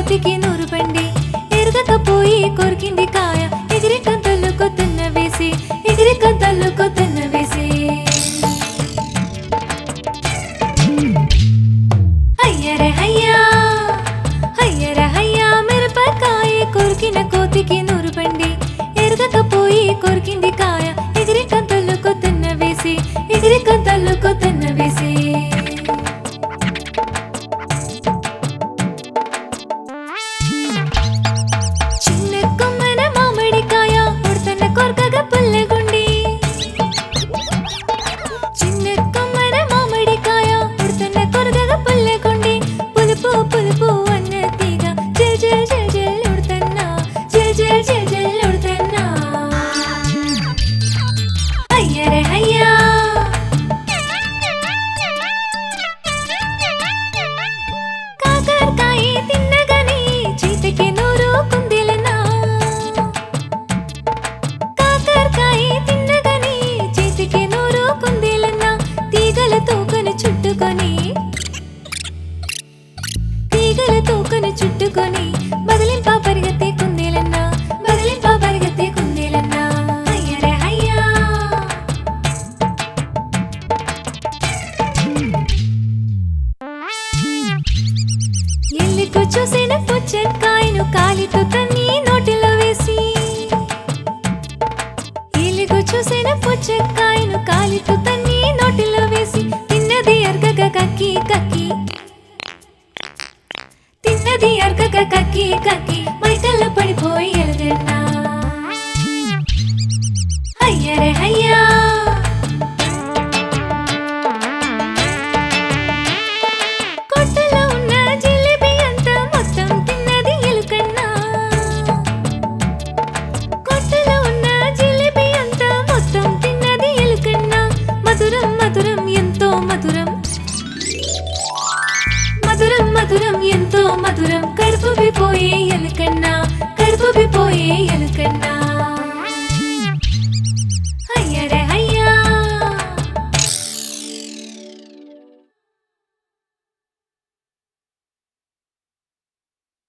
కోతికి నూరు బండి ఎరగకపోయి కొరికింది కాయ ఎగిరి కంతల్లో కొత్తన్న వేసి ఎగిరి కంతల్లో కొత్తన్న వేసి అయ్యరే అయ్యా అయ్యరే అయ్యా మిరపకాయ కొరికిన కోతికి నూరు బండి ఎరగకపోయి కొరికింది కాయ ఎగిరి కంతల్లో కొత్తన్న వేసి ఎగిరి కంతల్లో కొత్తన్న వేసి చుట్టుకొని బదిలింపా పరిగెత్తే కుందేలన్నా బదిలింపా పరిగెత్తే కుందేలన్నా అయ్యరే అయ్యా ఎల్లికు చూసిన పుచ్చకాయను కాలితో తన్ని నోటిలో వేసి ఎల్లికు చూసిన పుచ్చకాయను కాలితో తన్ని నోటిలో వేసి తిన్నది అర్గక కక్కి కక్కి తిన్నది అర్గక కక్కి కక్కి మైకల్ల పడిపోయి ఎలుగన్నా అయ్యరే అయ్యా కొట్టలో ఉన్న జిలేబీ అంతా మొత్తం తిన్నది ఎలుకన్నా కొట్టలో ఉన్న జిలేబీ అంతా మొత్తం తిన్నది ఎలుకన్నా మధురం మధురం ఎంతో మధురం మధురం మధురం ఎంతో మధురం కడుపు పోయే ఎలుకన్నా కడుపు పోయే ఎలుకన్నా